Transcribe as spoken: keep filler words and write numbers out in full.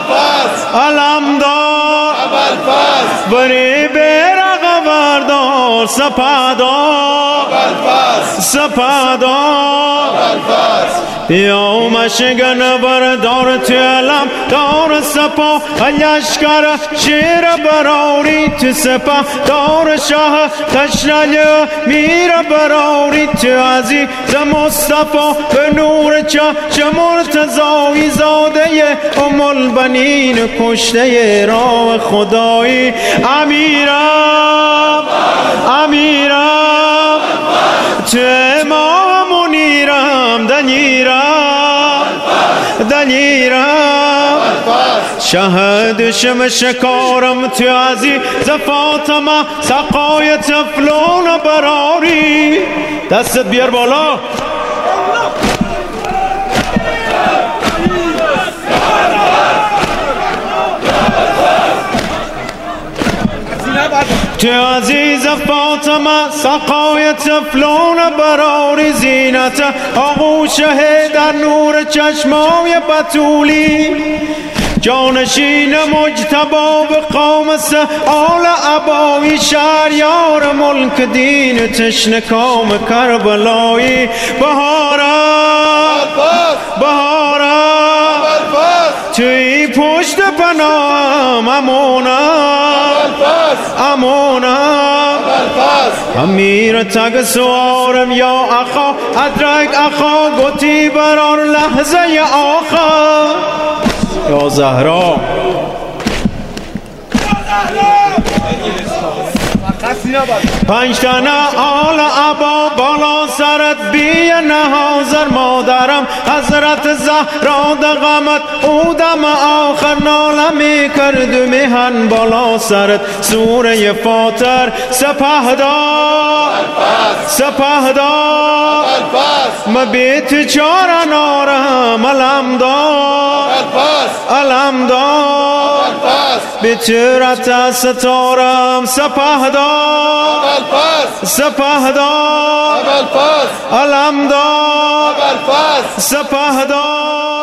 علم دار بری بیرق بردار سپهدار سپهدار بیا مشگن بردار تو علم دار سپاه لشکر شیر براری تو سپه دار شاه تشنل میر براری تو عزیز مصطفی به نور چشم مرتضایی زاده ام البنین کشته راه خدایی امیرم امیرم تو امام منیرم دلیرم دلیرم شهد شم شکارم تو عزیز فاطمه سقای تفلون براری دست بیار بالا تو عزیز فاطمه سقای تفلون براری زینت آغوشه در نور چشمای بطولی جانشین مجتبا به قامس آل عبایی شهریار ملک دین تشنه کام کربلایی بهارم بهارم توی پشت پناهم امونم امونم امیر تگ سوارم یا اخا ادرک اخا گوتی برار لحظه آخر یا زهرا پنج تنه آل عبا بالا سرت بی نهازر مادرم حضرت زهرا دغمت او دم آخر ناله می کرد میهن بالا سرت سوره فاتر سپهدار سپهدار مبیت چار نارم علمدار علمدار بچرت ستارم سپهدار سپهدار علمدار سپهدار